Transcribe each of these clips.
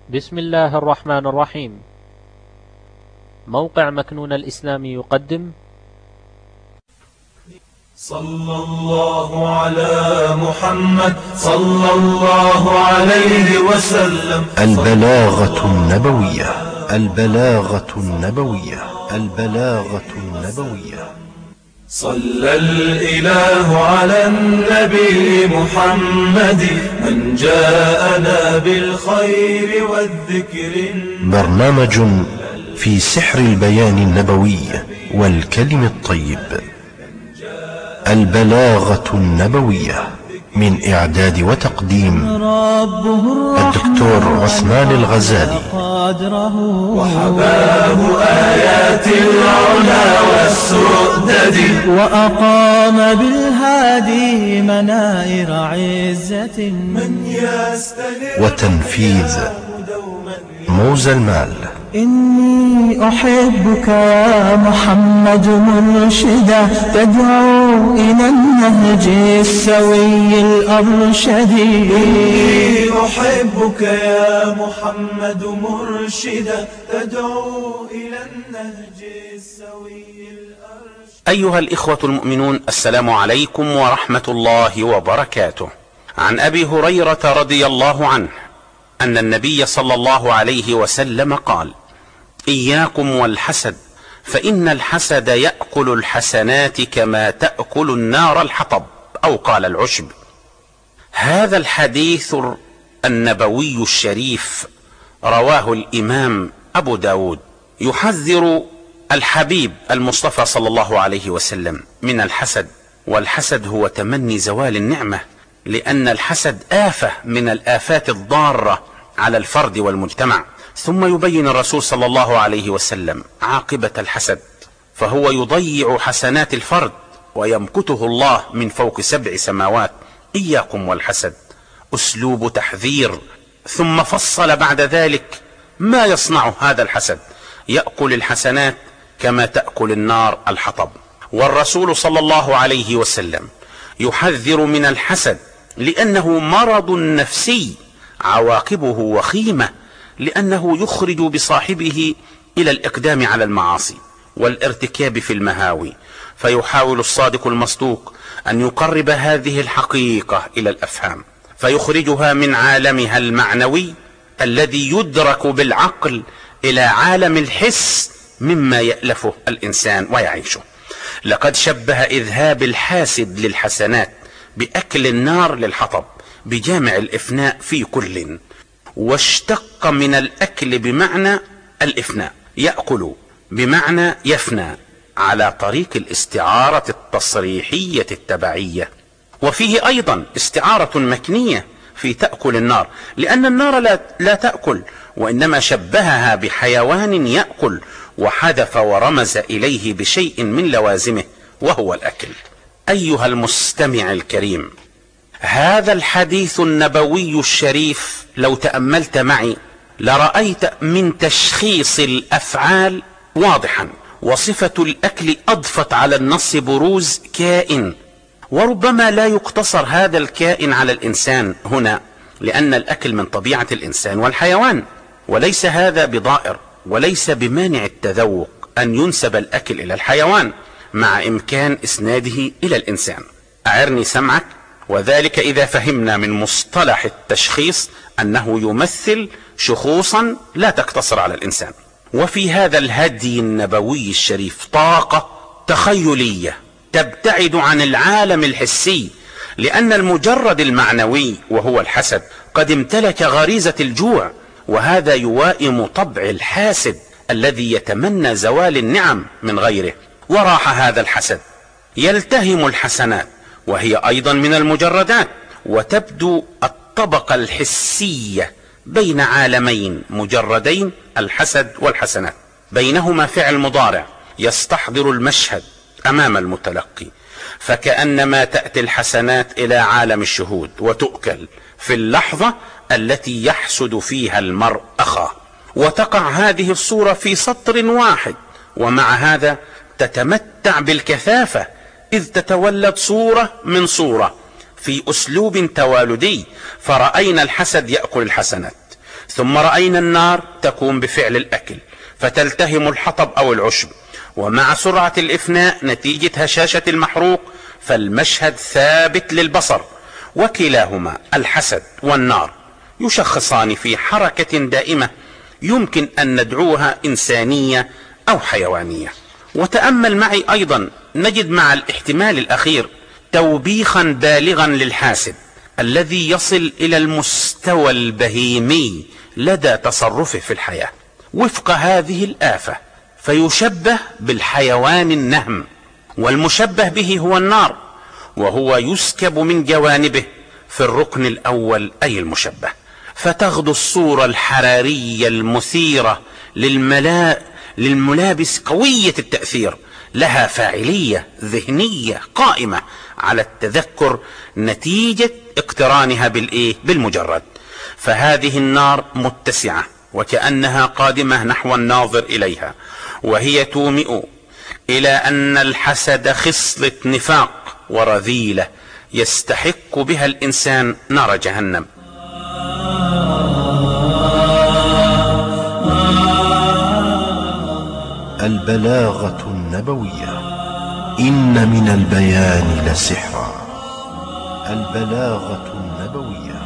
بسم الله الرحمن الرحيم. موقع مكنون الإسلامي يقدم صلى الله على محمد صلى الله عليه وسلم. البلاغة النبوية، البلاغة النبوية، البلاغة النبوية. صلى الإله على النبي محمد من جاءنا بالخير والذكر. برنامج في سحر البيان النبوي والكلم الطيب. البلاغة النبوية، من إعداد وتقديم الدكتور عثمان الغزالي. وحباه آيات العلا والسؤدد، وأقام بالهادي منائر عزة من يستلم وتنفيذ موزى المال. إني أحبك يا محمد مرشدا، تدعو إلى النهج السوي الأرشد. إني أحبك يا محمد مرشدا، تدعو إلى النهج السوي الأرشد. أيها الإخوة المؤمنون، السلام عليكم ورحمة الله وبركاته. عن أبي هريرة رضي الله عنه أن النبي صلى الله عليه وسلم قال: إياكم والحسد، فإن الحسد يأكل الحسنات كما تأكل النار الحطب، أو قال العشب. هذا الحديث النبوي الشريف رواه الإمام أبو داود، يحذر الحبيب المصطفى صلى الله عليه وسلم من الحسد. والحسد هو تمني زوال النعمة، لأن الحسد آفة من الآفات الضارة على الفرد والمجتمع. ثم يبين الرسول صلى الله عليه وسلم عاقبة الحسد، فهو يضيع حسنات الفرد ويمكته الله من فوق 7 سماوات. إياكم والحسد، أسلوب تحذير. ثم فصل بعد ذلك ما يصنع هذا الحسد: يأكل الحسنات كما تأكل النار الحطب. والرسول صلى الله عليه وسلم يحذر من الحسد لأنه مرض نفسي عواقبه وخيمة، لأنه يخرج بصاحبه إلى الإقدام على المعاصي والارتكاب في المهاوي. فيحاول الصادق المصدوق أن يقرب هذه الحقيقة إلى الأفهام، فيخرجها من عالمها المعنوي الذي يدرك بالعقل إلى عالم الحس مما يألفه الإنسان ويعيشه. لقد شبه إذهاب الحاسد للحسنات بأكل النار للحطب، بجامع الإفناء في كل، واشتق من الأكل بمعنى الإفناء، يأكل بمعنى يفنى، على طريق الاستعارة التصريحية التبعية. وفيه أيضا استعارة مكنية في تأكل النار، لأن النار لا تأكل، وإنما شبهها بحيوان يأكل، وحذف ورمز إليه بشيء من لوازمه وهو الأكل. أيها المستمع الكريم، هذا الحديث النبوي الشريف لو تأملت معي لرأيت من تشخيص الأفعال واضحا، وصفة الأكل أضفت على النص بروز كائن، وربما لا يقتصر هذا الكائن على الإنسان هنا، لأن الأكل من طبيعة الإنسان والحيوان، وليس هذا بضائر، وليس بمانع التذوق أن ينسب الأكل إلى الحيوان مع إمكان إسناده إلى الإنسان. أعرني سمعك. وذلك إذا فهمنا من مصطلح التشخيص أنه يمثل شخوصا لا تقتصر على الإنسان. وفي هذا الهدي النبوي الشريف طاقة تخيلية تبتعد عن العالم الحسي، لأن المجرد المعنوي وهو الحسد قد امتلك غريزة الجوع، وهذا يوائم طبع الحاسد الذي يتمنى زوال النعم من غيره. وراح هذا الحسد يلتهم الحسنات، وهي أيضا من المجردات، وتبدو الطبقة الحسية بين عالمين مجردين، الحسد والحسنات، بينهما فعل مضارع يستحضر المشهد أمام المتلقي، فكأنما تأتي الحسنات إلى عالم الشهود وتؤكل في اللحظة التي يحسد فيها المرء أخاه. وتقع هذه الصورة في سطر واحد، ومع هذا تتمتع بالكثافة، إذ تتولد صورة من صورة في أسلوب توالدي. فرأينا الحسد يأكل الحسنات، ثم رأينا النار تقوم بفعل الأكل فتلتهم الحطب أو العشب، ومع سرعة الإفناء نتيجة هشاشة المحروق، فالمشهد ثابت للبصر. وكلاهما الحسد والنار يشخصان في حركة دائمة يمكن أن ندعوها إنسانية أو حيوانية. وتأمل معي أيضا نجد مع الاحتمال الأخير توبيخا بالغا للحاسد الذي يصل إلى المستوى البهيمي لدى تصرفه في الحياة وفق هذه الآفة، فيشبه بالحيوان النهم، والمشبه به هو النار، وهو يسكب من جوانبه في الركن الأول أي المشبه، فتغدو الصورة الحرارية المثيرة للملابس قوية التأثير، لها فاعلية ذهنية قائمة على التذكر نتيجة اقترانها بالمجرد. فهذه النار متسعة وكأنها قادمة نحو الناظر إليها، وهي تومئ إلى أن الحسد خصلة نفاق ورذيلة يستحق بها الإنسان نار جهنم. البلاغة النبوية. إن من البيان لسحرا. البلاغة النبوية.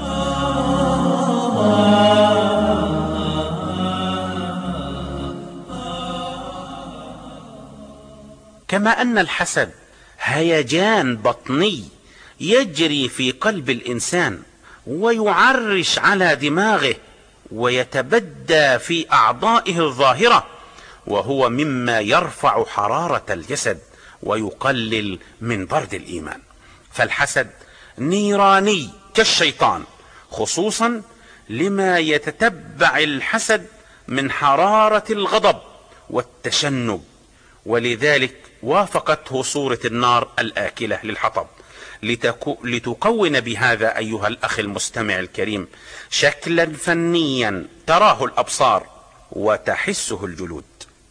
كما أن الحسد هيجان بطني يجري في قلب الإنسان ويعرش على دماغه ويتبدى في أعضائه الظاهرة، وهو مما يرفع حرارة الجسد ويقلل من برد الإيمان. فالحسد نيراني كالشيطان، خصوصا لما يتتبع الحسد من حرارة الغضب والتشنج، ولذلك وافقته صورة النار الآكلة للحطب لتكون بهذا أيها الأخ المستمع الكريم شكلا فنيا تراه الأبصار وتحسه الجلود.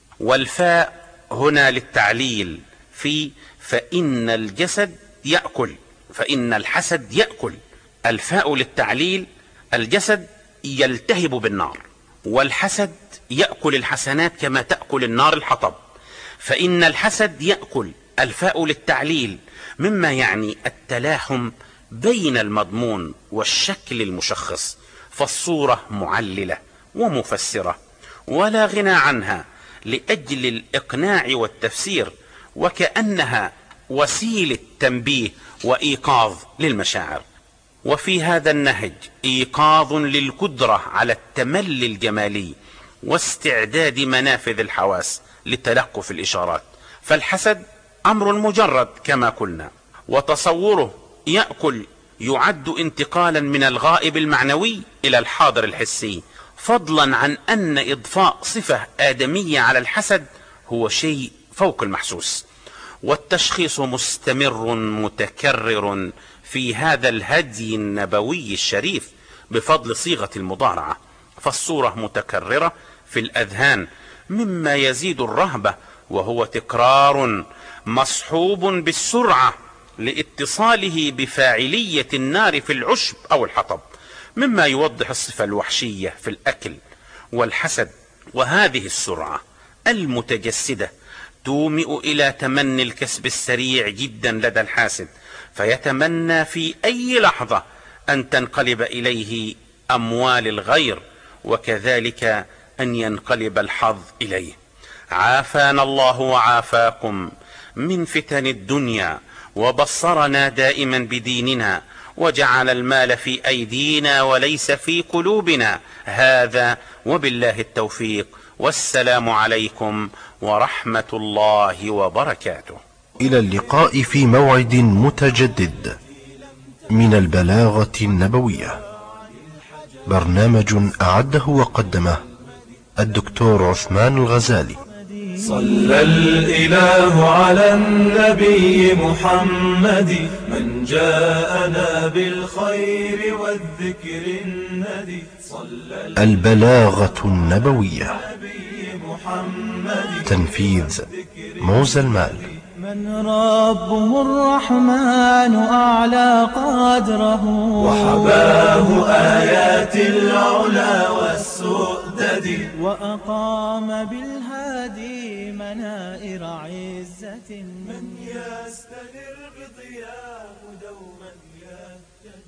والفاء هنا للتعليل في فإن الجسد يأكل، فإن الحسد يأكل. الفاء للتعليل، الجسد يلتهب بالنار، والحسد يأكل الحسنات كما تأكل النار الحطب. فإن الحسد يأكل، الفاء للتعليل، مما يعني التلاحم بين المضمون والشكل المشخص، فالصورة معللة ومفسرة ولا غنى عنها لأجل الإقناع والتفسير، وكأنها وسيلة تنبيه وإيقاظ للمشاعر. وفي هذا النهج إيقاظ للقدرة على التملي الجمالي واستعداد منافذ الحواس لتلقف الإشارات. فالحسد أمر مجرد كما قلنا، وتصوره يأكل يعد انتقالا من الغائب المعنوي إلى الحاضر الحسي، فضلا عن أن إضفاء صفة آدمية على الحسد هو شيء فوق المحسوس. والتشخيص مستمر متكرر في هذا الهدي النبوي الشريف بفضل صيغة المضارعة، فالصورة متكررة في الأذهان مما يزيد الرهبة، وهو تكرار مصحوب بالسرعة لاتصاله بفاعلية النار في العشب أو الحطب، مما يوضح الصفة الوحشية في الأكل والحسد. وهذه السرعة المتجسدة تومئ إلى تمني الكسب السريع جدا لدى الحاسد، فيتمنى في أي لحظة أن تنقلب إليه أموال الغير، وكذلك أن ينقلب الحظ إليه. عافانا الله وعافاكم من فتن الدنيا، وبصرنا دائما بديننا، وجعل المال في أيدينا وليس في قلوبنا. هذا وبالله التوفيق، والسلام عليكم ورحمة الله وبركاته. إلى اللقاء في موعد متجدد من البلاغة النبوية. برنامج أعده وقدمه الدكتور عثمان الغزالي. صلى الإله على النبي محمد من جاءنا بالخير والذكر الندي. البلاغة النبوية. تنفيذ موزى المال. من ربه الرحمن أعلى قدره وحباه آيات العلا والسؤدد وأقام بالهادي منائر عزة من يستنر بضياه دوما يهتدي